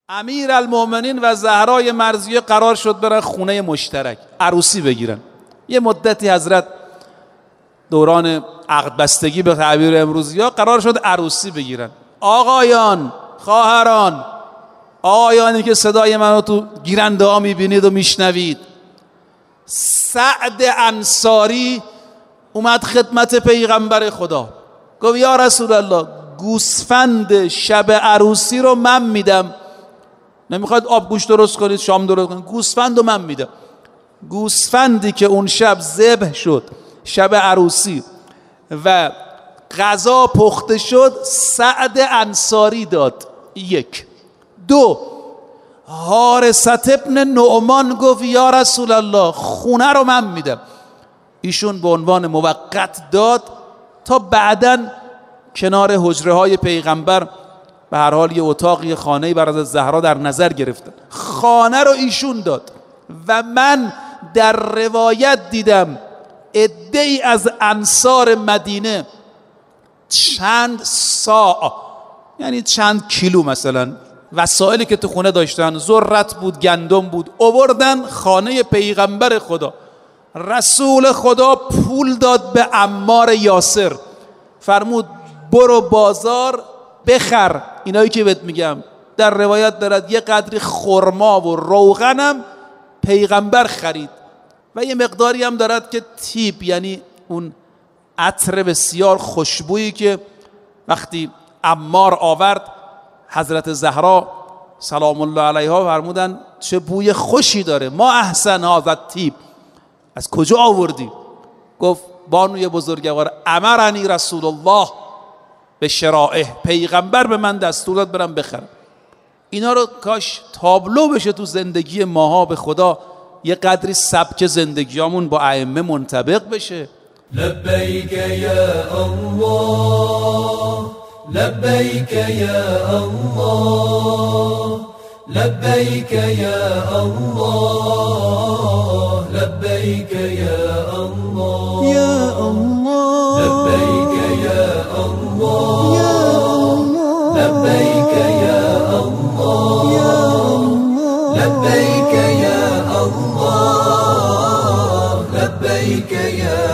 امیرالمومنین و زهرای مرضیه قرار شد برن خونه مشترک عروسی بگیرن. یه مدتی حضرت دوران عقد بستگی به تعبیر امروزی ها قرار شد عروسی بگیرن. آقایان، خواهران، آقایانی که صدای منو تو گیرنده ها میبینید و میشنوید، سعد انصاری اومد خدمت پیغمبر خدا، گفت یا رسول الله گوسفند شب عروسی رو من میدم. نمیخواد آبگوش درست کنید، شام درست کنید، گوسفند رو من میدم. گوسفندی که اون شب ذبح شد شب عروسی و غذا پخته شد سعد انصاری داد. یک. دو، حارثة ابن نعمان گفت یا رسول الله خونه رو من میدم. ایشون به عنوان موقت داد تا بعداً کنار حجره های پیغمبر به هر حال یه اتاقی خانه‌ای برای زهرا در نظر گرفتن. خانه رو ایشون داد و من در روایت دیدم عده‌ای از انصار مدینه چند ساعت، یعنی چند کیلو مثلا وسایلی که تو خونه داشتن، ذرت بود، گندم بود، آوردن خانه پیغمبر خدا. رسول خدا پول داد به عمار یاسر، فرمود برو بازار بخر اینایی که بهت میگم. در روایت دارد یه قدری خرما و روغنم پیغمبر خرید و یه مقداری هم دارد که تیب، یعنی اون عطر بسیار خوشبویی که وقتی عمار آورد حضرت زهرا سلام الله علیها فرمودن چه بوی خوشی داره، ما احسن هذا تیب، از کجا آوردی؟ گفت بانوی بزرگوار امرنی رسول الله به شرائه، پیغمبر به من دستور داد برم بخرم. اینا رو کاش تابلو بشه تو زندگی ماها، به خدا یه قدری سبک زندگیامون با ائمه منطبق بشه. لبیک یا الله، لبیک یا الله، لبیک یا الله، لبیک یا الله، یا الله، لبیک یا الله، یا الله، لبیک یا الله، یا الله، لبیک یا الله، لبیک یا